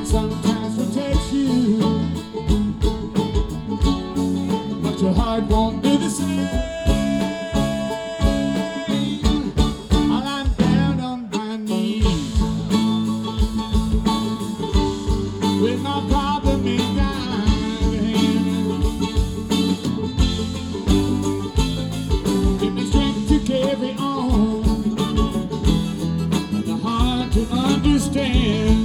sometimes protects you, but your heart won't do the same. While I'm down on my knees with my problem in mind, give me strength to carry on, the heart to understand.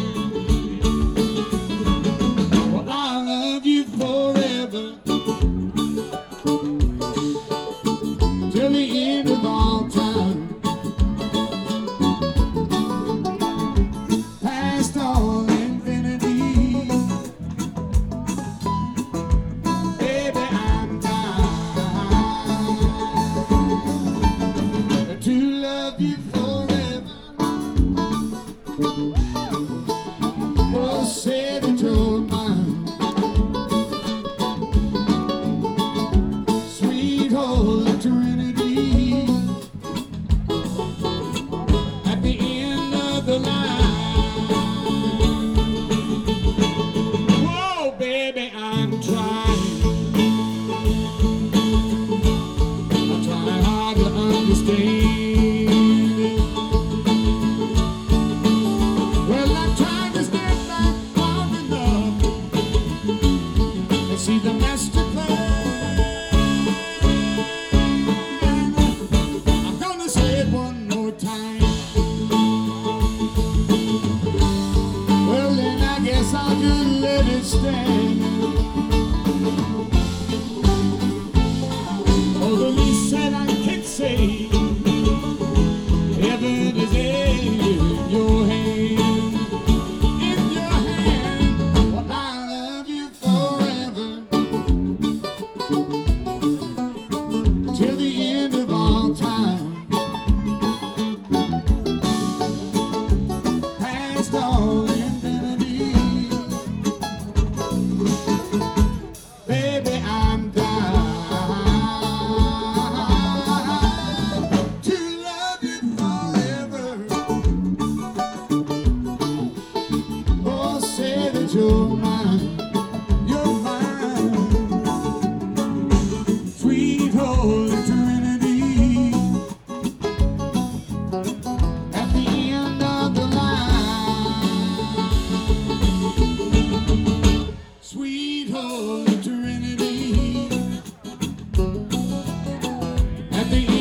Well, I love you forever, till the end of all time, past all infinity. Baby, I'm dying to love you forever. Oh, say that you're mine, sweet Holy Trinity. At the end of the line, whoa, baby, I'm trying hard to understand. Well, I'm trying to step back far enough and see the master plan. I'm gonna say it one more time. Well, then I guess I'll just let it stand. Oh, the least that I can say, heaven is in your hand, in your hand. Well, I love you forever, till the end of all time, past all infinity. Baby, I'm dying to love you forever. Oh, say that you're mine, sweet Holy Trinity. At the end of the line, sweet Holy Trinity. At the